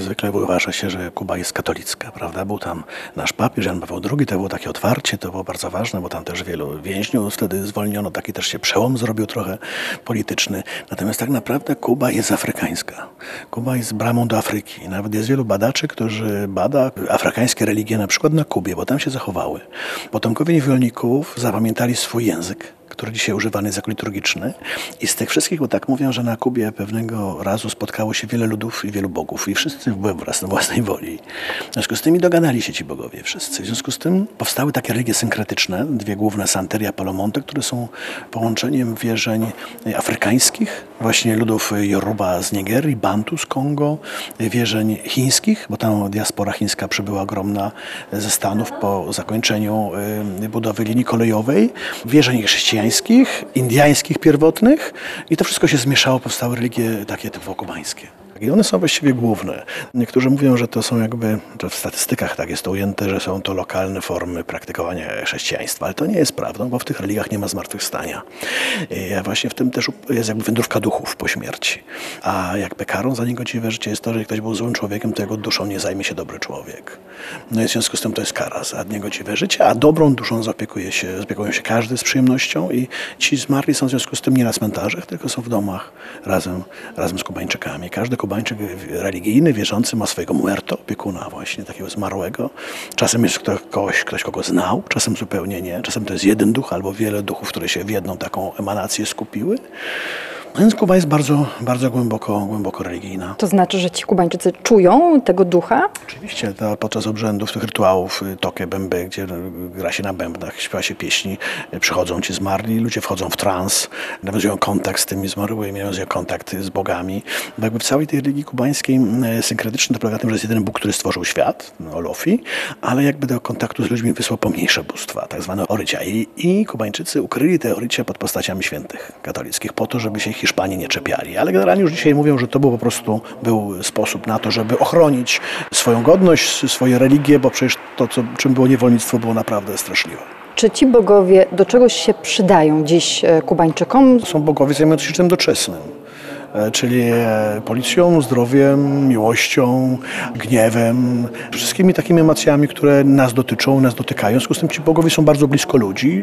zwykle uważa się, że Kuba jest katolicka, prawda? Był tam nasz papież Jan Paweł II, to było takie otwarcie, to było bardzo ważne, bo tam też wielu więźniów wtedy zwolniono, taki też się przełom zrobił trochę polityczny. Natomiast tak naprawdę Kuba jest afrykańska. Kuba jest bramą do Afryki. Nawet jest wielu badaczy, którzy bada afrykańskie religie na przykład na Kubie, bo tam się zachowały. Potomkowie niewolników zapamiętali swój język, który dzisiaj używany jest jako liturgiczny. I z tych wszystkich, bo tak mówią, że na Kubie pewnego razu spotkało się wiele ludów i wielu bogów i wszyscy były na własnej woli. W związku z tym dogadali się ci bogowie wszyscy. W związku z tym powstały takie religie synkretyczne, dwie główne, Santeria i Palomonte, które są połączeniem wierzeń afrykańskich, właśnie ludów Yoruba z Nigerii, Bantu z Kongo, wierzeń chińskich, bo tam diaspora chińska przybyła ogromna ze Stanów po zakończeniu budowy linii kolejowej, wierzeń chrześcijańskich, indyjskich pierwotnych i to wszystko się zmieszało, powstały religie takie typowo kubańskie. I one są właściwie główne. Niektórzy mówią, że to są jakby, to w statystykach tak jest to ujęte, że są to lokalne formy praktykowania chrześcijaństwa, ale to nie jest prawdą, bo w tych religiach nie ma zmartwychwstania. A właśnie w tym też jest jakby wędrówka duchów po śmierci. A jakby karą za niegodziwe życie jest to, że jeżeli ktoś był złym człowiekiem, to jego duszą nie zajmie się dobry człowiek. No i w związku z tym to jest kara za niegodziwe życie, a dobrą duszą zaopiekują się każdy z przyjemnością i ci zmarli są w związku z tym nie na cmentarzach, tylko są w domach razem z Kubańczykami. Każdy Kubańczyk religijny, wierzący ma swojego muerto, opiekuna właśnie, takiego zmarłego. Czasem jest ktoś, kogo znał, czasem zupełnie nie. Czasem to jest jeden duch albo wiele duchów, które się w jedną taką emanację skupiły. Więc Kuba jest bardzo, bardzo głęboko religijna. To znaczy, że ci Kubańczycy czują tego ducha? Oczywiście, to podczas obrzędów, tych rytuałów, toke, bęby, gdzie gra się na bębnach, śpiewa się pieśni, przychodzą ci zmarli, ludzie wchodzą w trans, nawiązują kontakt z tymi zmarłymi, nawiązują kontakt z bogami. Bo jakby w całej tej religii kubańskiej synkretycznej to polega na tym, że jest jeden Bóg, który stworzył świat, Olofi, ale jakby do kontaktu z ludźmi wysłał pomniejsze bóstwa, tak zwane orycia. I Kubańczycy ukryli te orycia pod postaciami świętych katolickich po to, żeby się Hiszpanii nie czepiali. Ale generalnie już dzisiaj mówią, że to był po prostu sposób na to, żeby ochronić swoją godność, swoje religie, bo przecież to, czym było niewolnictwo, było naprawdę straszliwe. Czy ci bogowie do czegoś się przydają dziś Kubańczykom? Są bogowie zajmujący się czym doczesnym. Czyli policją, zdrowiem, miłością, gniewem, wszystkimi takimi emocjami, które nas dotyczą, nas dotykają. W związku z tym ci bogowie są bardzo blisko ludzi.